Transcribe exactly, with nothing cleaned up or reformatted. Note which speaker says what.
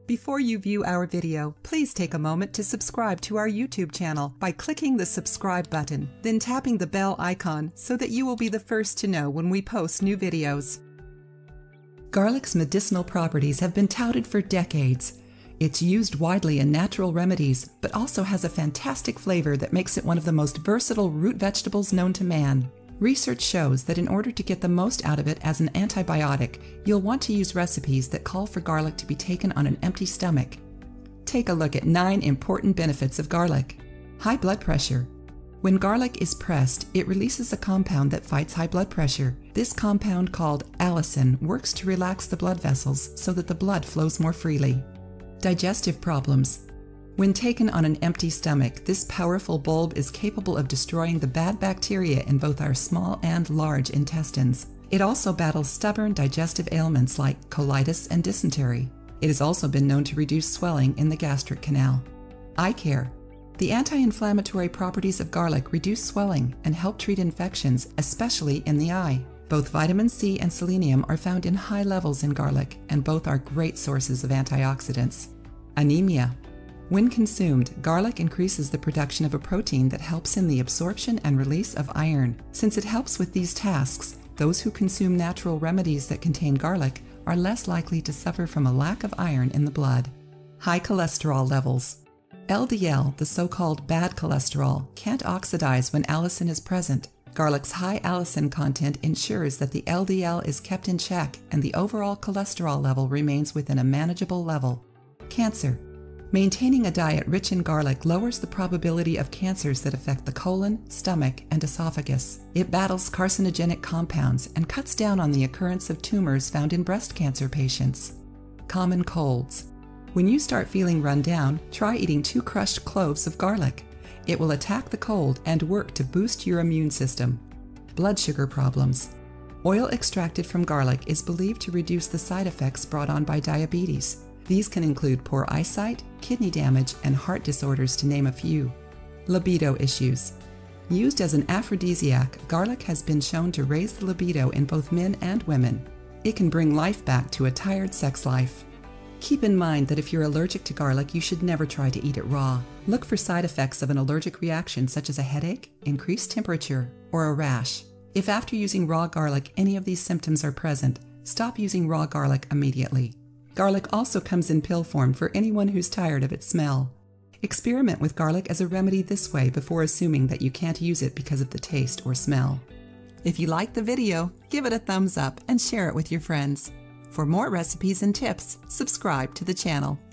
Speaker 1: Before you view our video, please take a moment to subscribe to our YouTube channel by clicking the subscribe button, then tapping the bell icon so that you will be the first to know when we post new videos. Garlic's medicinal properties have been touted for decades. It's used widely in natural remedies, but also has a fantastic flavor that makes it one of the most versatile root vegetables known to man. Research shows that in order to get the most out of it as an antibiotic, you'll want to use recipes that call for garlic to be taken on an empty stomach. Take a look at nine important benefits of garlic. High blood pressure. When garlic is pressed, it releases a compound that fights high blood pressure. This compound, called allicin, works to relax the blood vessels so that the blood flows more freely. Digestive problems. When taken on an empty stomach, this powerful bulb is capable of destroying the bad bacteria in both our small and large intestines. It also battles stubborn digestive ailments like colitis and dysentery. It has also been known to reduce swelling in the gastric canal. Eye care. The anti-inflammatory properties of garlic reduce swelling and help treat infections, especially in the eye. Both vitamin C and selenium are found in high levels in garlic, and both are great sources of antioxidants. Anemia. When consumed, garlic increases the production of a protein that helps in the absorption and release of iron. Since it helps with these tasks, those who consume natural remedies that contain garlic are less likely to suffer from a lack of iron in the blood. High cholesterol levels. L D L, the so-called bad cholesterol, can't oxidize when allicin is present. Garlic's high allicin content ensures that the L D L is kept in check and the overall cholesterol level remains within a manageable level. Cancer. Maintaining a diet rich in garlic lowers the probability of cancers that affect the colon, stomach, and esophagus. It battles carcinogenic compounds and cuts down on the occurrence of tumors found in breast cancer patients. Common colds. When you start feeling run down, try eating two crushed cloves of garlic. It will attack the cold and work to boost your immune system. Blood sugar problems. Oil extracted from garlic is believed to reduce the side effects brought on by diabetes. These can include poor eyesight, kidney damage, and heart disorders, to name a few. Libido issues. Used as an aphrodisiac, garlic has been shown to raise the libido in both men and women. It can bring life back to a tired sex life. Keep in mind that if you're allergic to garlic, you should never try to eat it raw. Look for side effects of an allergic reaction such as a headache, increased temperature, or a rash. If after using raw garlic any of these symptoms are present, stop using raw garlic immediately. Garlic also comes in pill form for anyone who's tired of its smell. Experiment with garlic as a remedy this way before assuming that you can't use it because of the taste or smell. If you liked the video, give it a thumbs up and share it with your friends. For more recipes and tips, subscribe to the channel.